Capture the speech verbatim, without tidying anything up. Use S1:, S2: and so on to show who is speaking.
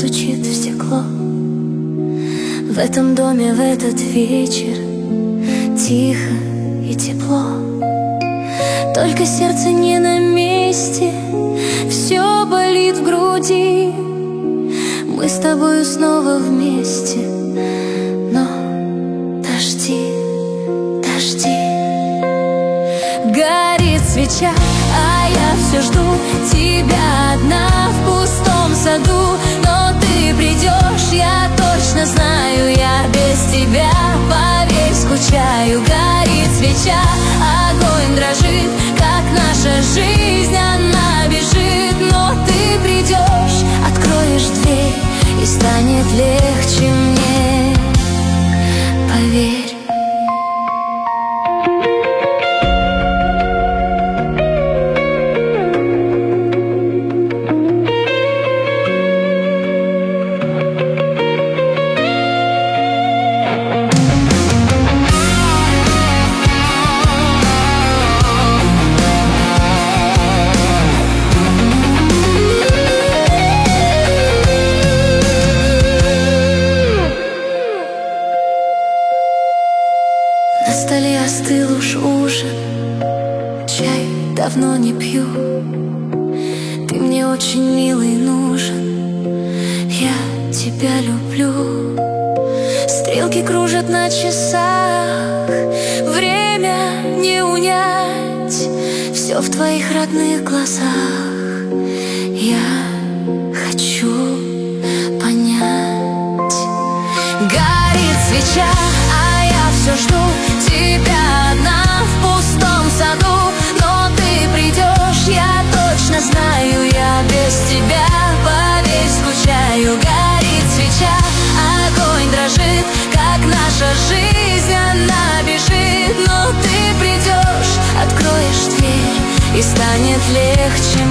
S1: стучит в стекло. В этом доме в этот вечер тихо и тепло. Только сердце не на месте, все болит в груди. Мы с тобою снова вместе, но дожди, дожди. Горит свеча, а я все жду тебя одна в пустом саду. Но ты придешь, я точно знаю, я без тебя, поверь, скучаю. Горит свеча, огонь дрожит, как наша жизнь, она бежит. Но ты придешь, откроешь дверь, и станет легче мне, поверь. На столе остыл уж ужин, чай давно не пью. Ты мне очень милый нужен, я тебя люблю. Стрелки кружат на часах, время не унять. Все в твоих родных глазах, я хочу понять. Горит свеча, а я все жду тебя одна в пустом саду. Но ты придешь, я точно знаю, я без тебя, поверь, скучаю. Горит свеча, огонь дрожит, как наша жизнь, она бежит. Но ты придешь, откроешь дверь, и станет легче